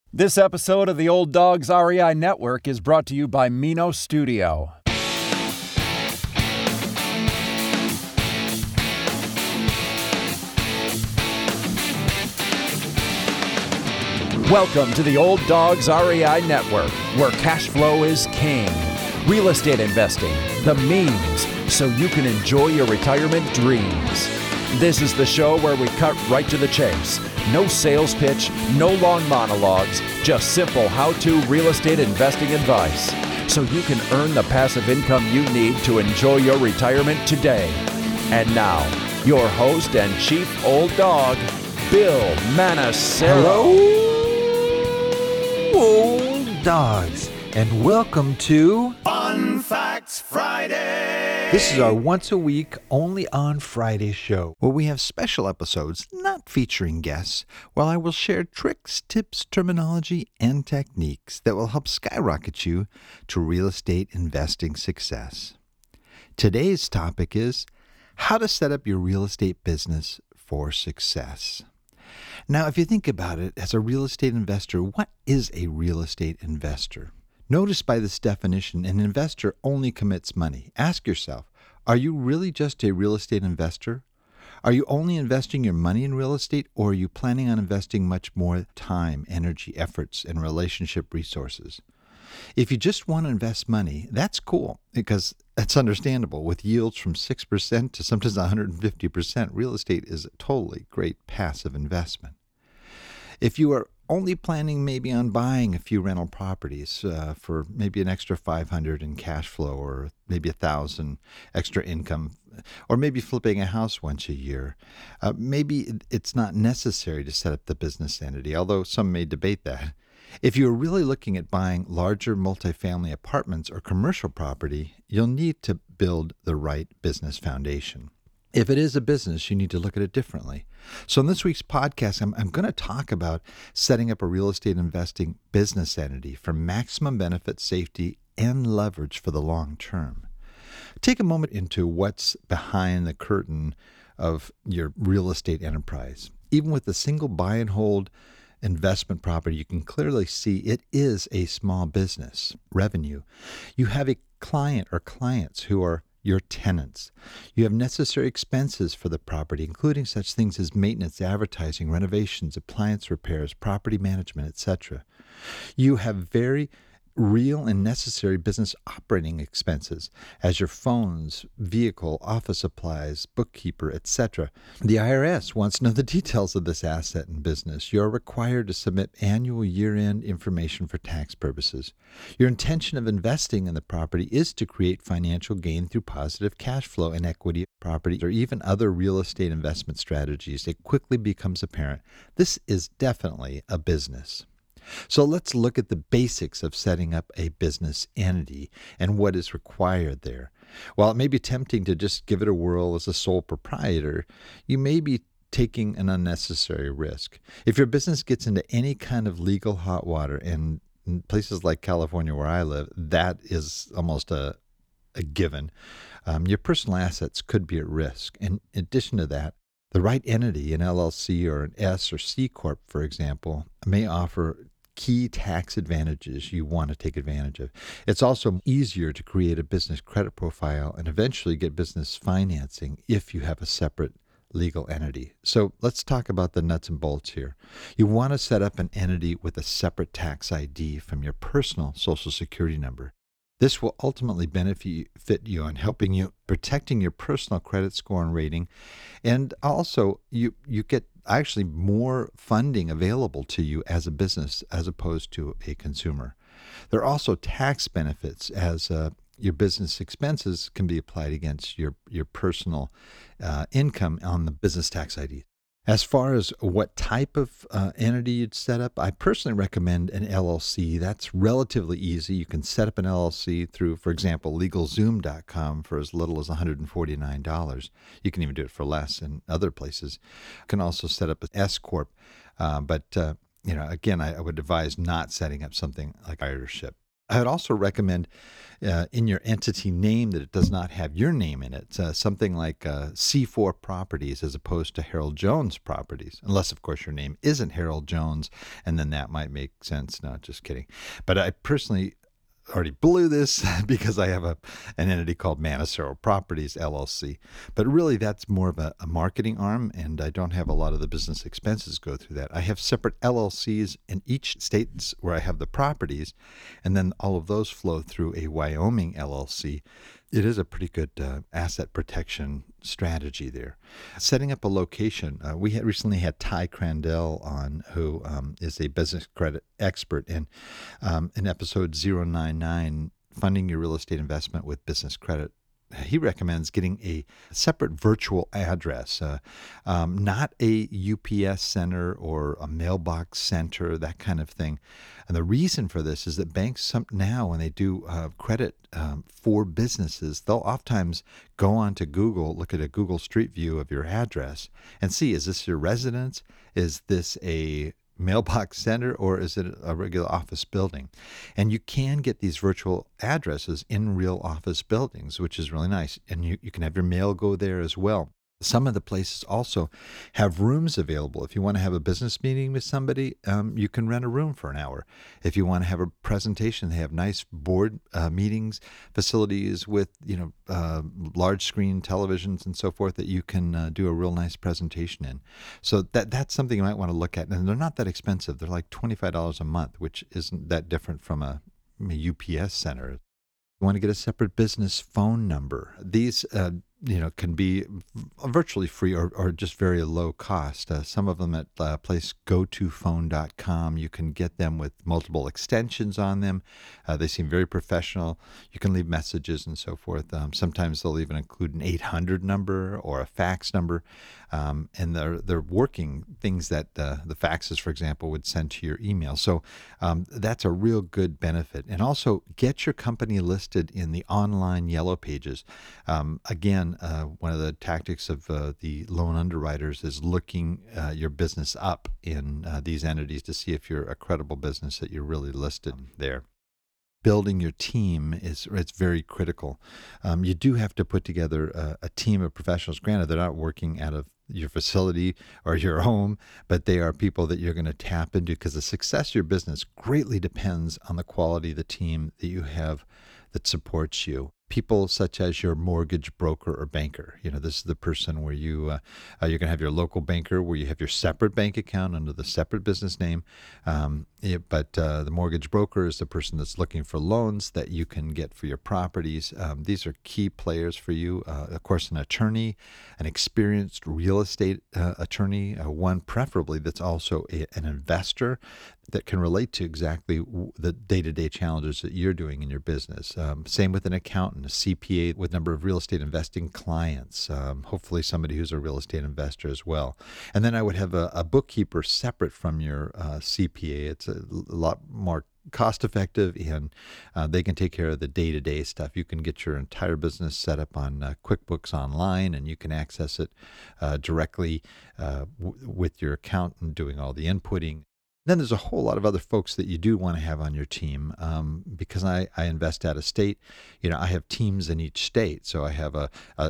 This episode of the Old Dogs REI Network is brought to you by Mino Studio. Welcome to the Old Dogs REI Network, where cash flow is king. Real estate investing, the means, so you can enjoy your retirement dreams. This is the show where we cut right to the chase. No sales pitch, no long monologues, just simple how-to real estate investing advice, so you can earn the passive income you need to enjoy your retirement today. And now, your host and chief old dog, Bill Manassero. Hello, old dogs, and welcome to Fun Facts Friday. This is our once-a-week, only on Friday show, where we have special episodes not featuring guests, while I will share tricks, tips, terminology, and techniques that will help skyrocket you to real estate investing success. Today's topic is how to set up your real estate business for success. Now, if you think about it, as a real estate investor, what is a real estate investor? Notice by this definition, an investor only commits money. Ask yourself, are you really just a real estate investor? Are you only investing your money in real estate, or are you planning on investing much more time, energy, efforts, and relationship resources? If you just want to invest money, that's cool, because that's understandable. With yields from 6% to sometimes 150%, real estate is a totally great passive investment. If you are only planning maybe on buying a few rental properties for maybe an extra $500 in cash flow, or maybe $1,000 extra income, or maybe flipping a house once a year, maybe it's not necessary to set up the business entity, although some may debate that. If you're really looking at buying larger multifamily apartments or commercial property, you'll need to build the right business foundation. If it is a business, you need to look at it differently. So in this week's podcast, I'm going to talk about setting up a real estate investing business entity for maximum benefit, safety, and leverage for the long term. Take a moment into what's behind the curtain of your real estate enterprise. Even with a single buy and hold investment property, you can clearly see it is a small business revenue. You have a client or clients who are your tenants. You have necessary expenses for the property, including such things as maintenance, advertising, renovations, appliance repairs, property management, etc. You have very real and necessary business operating expenses, as your phones, vehicle, office supplies, bookkeeper, etc. The IRS wants to know the details of this asset and business. You're required to submit annual year-end information for tax purposes. Your intention of investing in the property is to create financial gain through positive cash flow and equity property, or even other real estate investment strategies. It quickly becomes apparent this is definitely a business. So let's look at the basics of setting up a business entity and what is required there. While it may be tempting to just give it a whirl as a sole proprietor, you may be taking an unnecessary risk. If your business gets into any kind of legal hot water, and in places like California where I live, that is almost a given, your personal assets could be at risk. And in addition to that, the right entity, an LLC or an S or C Corp, for example, may offer key tax advantages you want to take advantage of. It's also easier to create a business credit profile and eventually get business financing if you have a separate legal entity. So let's talk about the nuts and bolts here. You want to set up an entity with a separate tax ID from your personal Social Security number. This will ultimately benefit you in helping you protecting your personal credit score and rating, and also you get actually more funding available to you as a business as opposed to a consumer. There are also tax benefits, as your business expenses can be applied against your personal income on the business tax ID. As far as what type of entity you'd set up, I personally recommend an LLC. That's relatively easy. You can set up an LLC through, for example, LegalZoom.com for as little as $149. You can even do it for less in other places. You can also set up an S Corp, but again, I would advise not setting up something like proprietorship. I would also recommend in your entity name that it does not have your name in it. Something like C4 Properties as opposed to Harold Jones Properties, unless, of course, your name isn't Harold Jones, and then that might make sense. No, just kidding. But I personally already blew this because I have an entity called Manacero Properties LLC. But really, that's more of a marketing arm, and I don't have a lot of the business expenses go through that. I have separate LLCs in each state where I have the properties, and then all of those flow through a Wyoming LLC. It is a pretty good asset protection strategy there. Setting up a location. We had recently had Ty Crandell on, who is a business credit expert. And in episode 099, Funding Your Real Estate Investment with Business Credit, he recommends getting a separate virtual address, not a UPS center or a mailbox center, that kind of thing. And the reason for this is that banks now, when they do credit for businesses, they'll oftentimes go onto Google, look at a Google Street View of your address and see, is this your residence? Is this a mailbox center, or is it a regular office building? And you can get these virtual addresses in real office buildings, which is really nice. And you can have your mail go there as well. Some of the places also have rooms available. If you want to have a business meeting with somebody, you can rent a room for an hour. If you want to have a presentation, they have nice board meetings facilities with large screen televisions and so forth that you can do a real nice presentation in. So that's something you might want to look at. And they're not that expensive. They're like $25 a month, which isn't that different from a UPS center. You want to get a separate business phone number. These can be virtually free or just very low cost. Some of them at place gotofone.com. You can get them with multiple extensions on them. They seem very professional. You can leave messages and so forth. Sometimes they'll even include an 800 number or a fax number. And they're working things that the faxes, for example, would send to your email. So that's a real good benefit. And also get your company listed in the online yellow pages. Again, one of the tactics of the loan underwriters is looking your business up in these entities to see if you're a credible business, that you're really listed there. Building your team it's very critical. You do have to put together a team of professionals. Granted, they're not working out of your facility or your home, but they are people that you're going to tap into, because the success of your business greatly depends on the quality of the team that you have that supports you. People such as your mortgage broker or banker. This is the person where you're going to have your local banker where you have your separate bank account under the separate business name. But the mortgage broker is the person that's looking for loans that you can get for your properties. These are key players for you. Of course, an attorney, an experienced real estate attorney, one preferably that's also an investor that can relate to exactly the day-to-day challenges that you're doing in your business. Same with an accountant, a CPA with a number of real estate investing clients, hopefully somebody who's a real estate investor as well. And then I would have a bookkeeper separate from your CPA. It's a lot more cost-effective, and they can take care of the day-to-day stuff. You can get your entire business set up on QuickBooks Online, and you can access it directly with your accountant doing all the inputting. Then there's a whole lot of other folks that you do want to have on your team. Because I invest out of state, I have teams in each state. So I have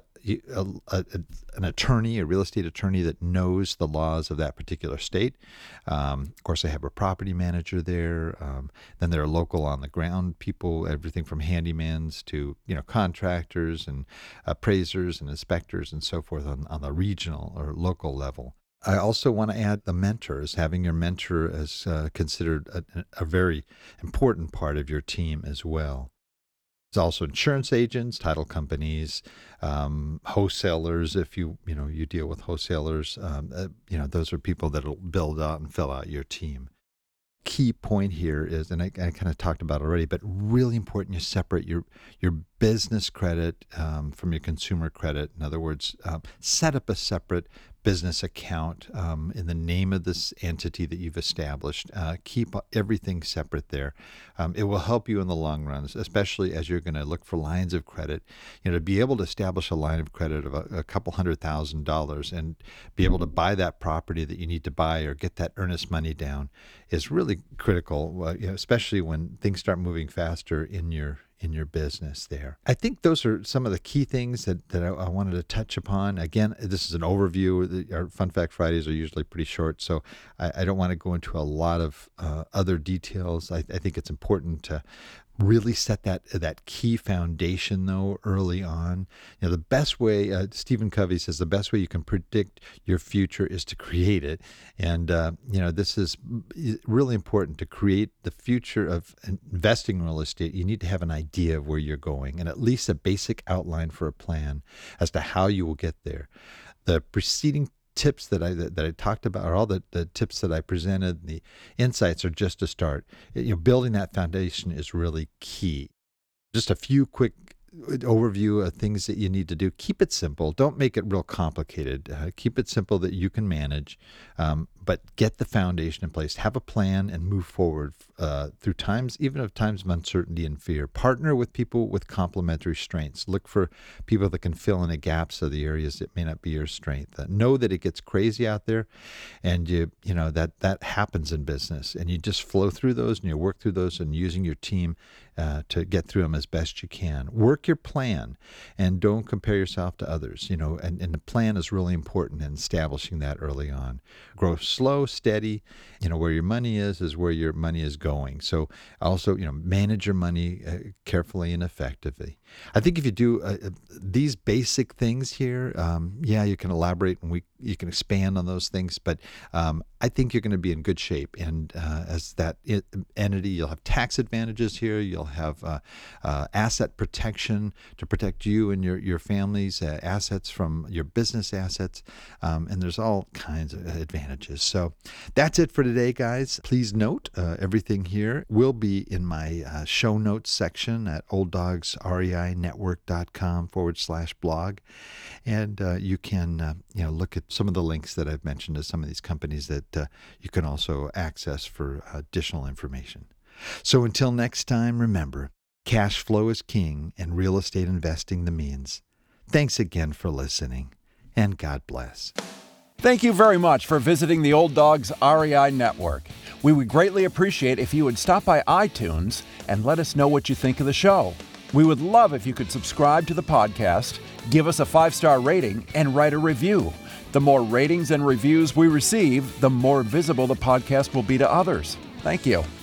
an attorney, a real estate attorney that knows the laws of that particular state. Of course, I have a property manager there. Then there are local on the ground people, everything from handymans to contractors and appraisers and inspectors and so forth on the regional or local level. I also want to add the mentors. Having your mentor is considered a very important part of your team as well. There's also insurance agents, title companies, wholesalers. If you deal with wholesalers, those are people that'll build out and fill out your team. Key point here is, and I kind of talked about it already, but really important, you separate your business credit from your consumer credit. In other words, set up a separate business account in the name of this entity that you've established. Keep everything separate there. It will help you in the long run, especially as you're going to look for lines of credit. To be able to establish a line of credit of a couple $100,000 and be able to buy that property that you need to buy or get that earnest money down is really critical, especially when things start moving faster in your business there. I think those are some of the key things that I wanted to touch upon. Again, this is an overview. Our Fun Fact Fridays are usually pretty short, so I don't want to go into a lot of other details. I think it's important to really set that key foundation, though, early on. The best way, Stephen Covey says, the best way you can predict your future is to create it. And, this is really important to create the future of investing in real estate. You need to have an idea of where you're going and at least a basic outline for a plan as to how you will get there. The preceding tips that I talked about, or all the tips that I presented, the insights are just a start. Building that foundation is really key. Just a few quick overview of things that you need to do. Keep it simple. Don't make it real complicated. Keep it simple that you can manage, but get the foundation in place. Have a plan and move forward through times, even of times of uncertainty and fear. Partner with people with complementary strengths. Look for people that can fill in the gaps of the areas that may not be your strength. Know that it gets crazy out there, and that happens in business, and you just flow through those and you work through those and using your team to get through them as best you can. Work your plan and don't compare yourself to others, and the plan is really important in establishing that early on. Grow slow, steady, where your money is where your money is going. So also, manage your money carefully and effectively. I think if you do these basic things here, you can elaborate and you can expand on those things, but I think you're going to be in good shape. And as that entity, you'll have tax advantages here. You'll have asset protection to protect you and your family's assets from your business assets. And there's all kinds of advantages. So that's it for today, guys. Please note everything here will be in my show notes section at olddogsreinetwork.com/blog. And you can look at some of the links that I've mentioned to some of these companies that you can also access for additional information. So until next time, remember, cash flow is king and real estate investing the means. Thanks again for listening, and God bless. Thank you very much for visiting the Old Dogs REI Network. We would greatly appreciate if you would stop by iTunes and let us know what you think of the show. We would love if you could subscribe to the podcast, give us a 5-star rating, and write a review. The more ratings and reviews we receive, the more visible the podcast will be to others. Thank you.